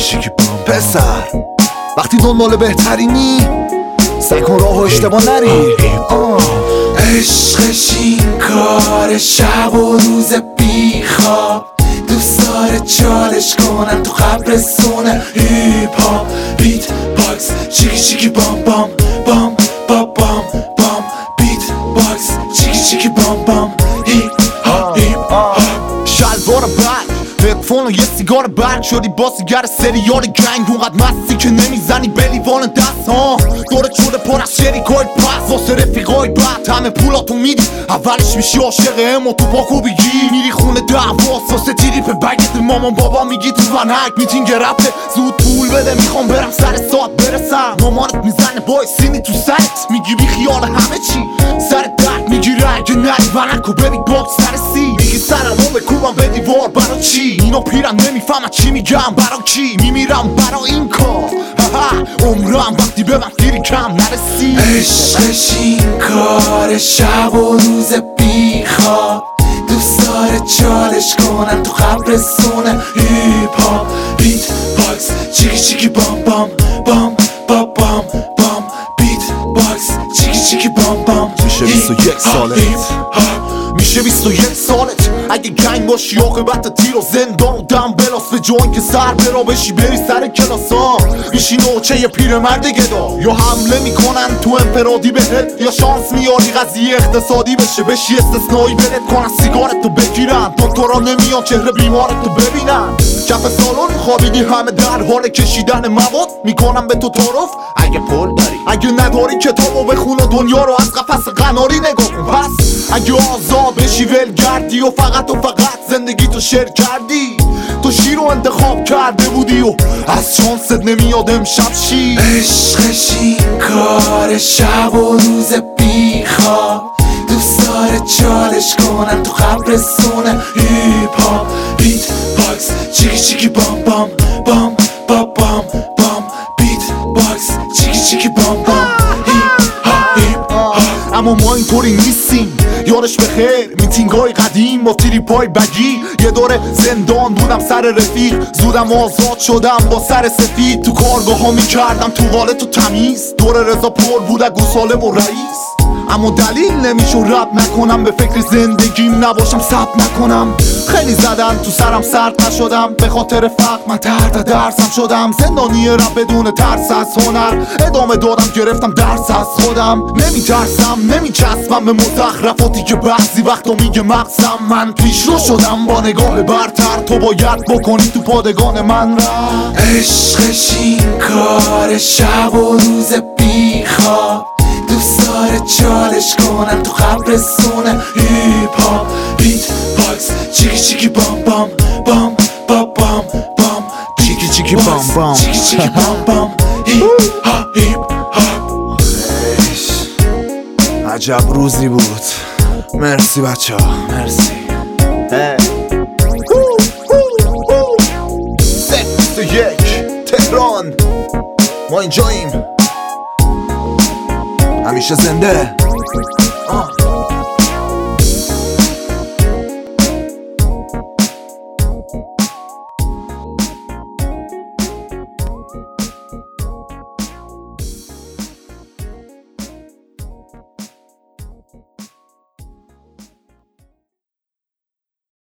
پسر وقتی دنبال بهترینی سعی کن راه و اشتباه نری. عشقش این کار شب و روز بیخواب، دوست داره چالش کنن تو قبرستونه. هیپ هاپ بیت باکس چیکی چیکی بام بام بام بام بام بام. بیت باکس چیکی چیکی بام بام. هیپ هاپ هیپ هاپ. شلوار برگ هدفون و یه سیگار برگ شدی با سیگر سریال گنگ. اونقدر مستی که نمیزنی به لیوان دست ها. دورت شده پر از شریکای پس واسه رفیقای بد. همه پولاتو میدی اولش میشی عاشق امو تو پاکو بگی. میری خونه دعواست واسه تریپ بگت. مامان بابا میگی تو ونک میتینگ رفته زود پول بده میخوام برم سر ساعت برسم. مامانت میزنه بای سینی تو سرت میگی بی خیال همه چی سر درد میگیره اگه نری ونکو ببین باکس سر سی. میگی سرمو بکوبم به دیوار برا چی؟ اینو پیرن نمیفهمن چی میگم برا کی؟ میمیرم برا این کار عمرم وقتی به من دیری کم نرسی. عشقش این کار شب و روز بیخواب، دوست داره چالش کنن تو قبرستونه. هیپ هاپ بیت باکس چیکی چیکی بام بام بام بام بام بام. بیت باکس چیکی چیکی بام بام. میشه 21 سالت میشه 21 سالت اگه گنگ باشی عاقبت تیر و زندان و دم بلاس. به جوان که سر برا بشی بری سر کلاس ها. میشی نوچه یه پیرمرد گدا. یا حمله میکنن تو انفرادی بهت یا شانس میاری قضیه اقتصادی بشه. بشی استثنایی برد کنن سیگارتو بگیرن. دکترا نمیان چهره بیمارتو ببینن. کف سالن خوابیدی همه در حال کشیدن مواد. میکنم به تو تعارف اگه پول داری. اگه نداری کتابو بخون و دنیا رو از قفس قناری نگاه کن. پس اگه آزاد بشی ولگردی و فقط زندگی تو شیر کردی. تو شیر رو انتخاب کرده بودی و از شانست نمیاد امشب شی. عشقش این کار شب و روز بیخواب، دوست داره چالش کنن تو قبرستونه. هیپ هاپ بیت باکس چیکی چیکی بام بام بام بام بام بام. بیت باکس چیکی چیکی بام بام. هیپ هاپ هیپ هاپ. اما ما اینطوری نیستیم یارش بخیر. میتینگای قدیم با تریپای بگی. یه دوره زندان بودم سر رفیق، زودم آزاد شدم با سر سفید. تو کارگاه ها میکردم توالت و تمیز. دور رضا پر بود گوساله و رئیس. اما دلیل نمیشه رب نکنم به فکر زندگیم نباشم ثبت نکنم. خیلی زدن تو سرم سرد نشدم به خاطر فقر من تحت درسم شدم. زندانی رب بدون ترس از هنر ادامه دادم گرفتم درس از خودم. نمیترسم نمیچسبم به مزخرفاتی که بعضی وقتا میگه مغزم. من پیش رو شدم با نگاه برتر. تو باید بکنی تو پادگان من را. عشقش این کار شب و روز بیخواب، دوست داره چالش کنن تو قبرستونه. هیپ هاپ بیت باکس چیکی چیکی بام بام بام بام بام بام. چیکی چیکی بام بام چیکی چیکی بام بام. هیپ هاپ هیپ هاپ. عجب روزی بود. مرسی بچه ها مرسی. 21 تهران ما اینجاییم همیشه زنده.